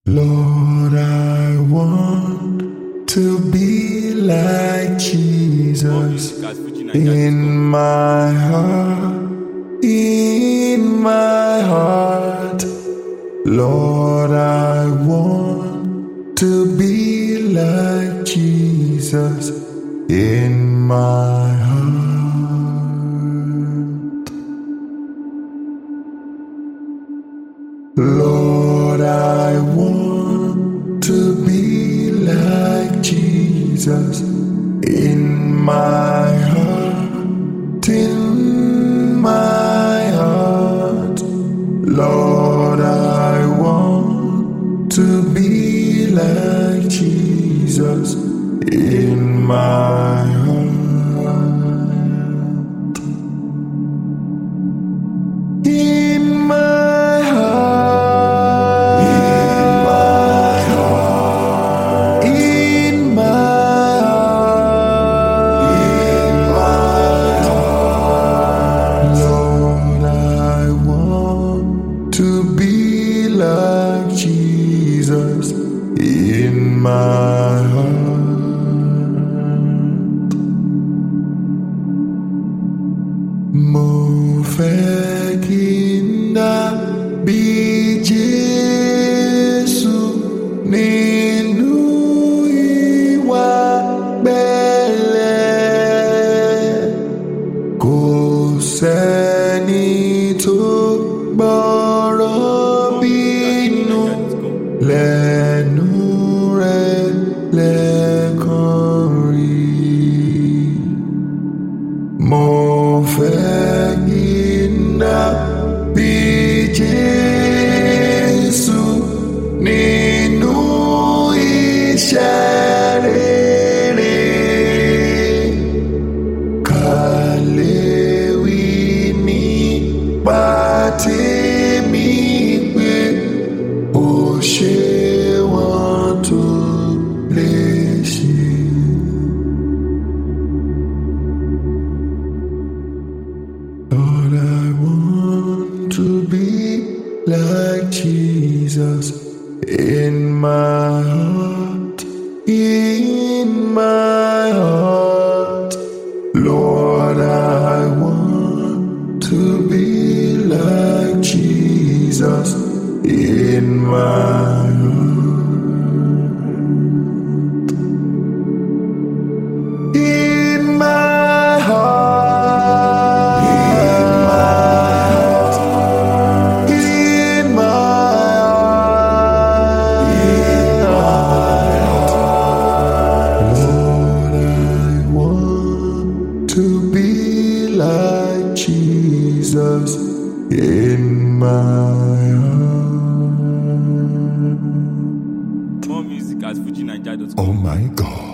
Lord, I want to be like Jesus in my heart. Lord, I want to be like Jesus in my heart. Lord, I want to be like Jesus in my heart, in my heart. Lord, I want to be like Jesus in my heart. In my heart, in my heart, Lord, I want to be like Jesus in my heart. Mo fẹ́ kí n dàbí Jésù nínú ìwà pẹ̀lẹ́. Kò sẹ́ni tó gbọ́rọ̀ bínú lẹ́nu rẹ̀ lẹ́ẹ̀kan rí. Mo fẹ́ kí n dàbí Jésù nínú iṣẹ́ rere. Ká lè wí nípa tèmi pé ó ṣe wọ́n tó lè ṣe. Lord, I want to be like Jesus in my heart, in my heart. Lord, I want to be like Jesus in my heart. In my heart, in my heart, Lord, I want to be like Jesus in my heart. More music at FujiNiger.com. Oh my God.